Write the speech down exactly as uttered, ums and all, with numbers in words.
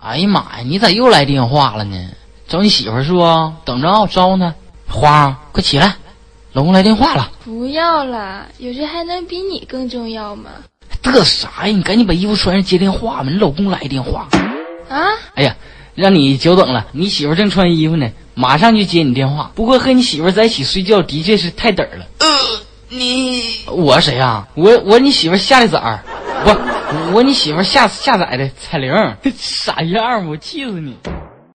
哎呀妈呀，你咋又来电话了呢？找你媳妇儿是不？等着啊，我招呼她。花，快起来，老公来电话了。 不要了，有事还能比你更重要吗？ 嘚啥呀？你赶紧把衣服穿上接电话吧，你老公来电话。 啊？ 哎呀，让你久等了，你媳妇正穿衣服呢，马上就接你电话。不过和你媳妇在一起睡觉的确是太嘚儿了。呃，你我谁啊？我我你媳妇下的崽儿，不，我你媳妇下下载的彩铃，傻样，我气死你。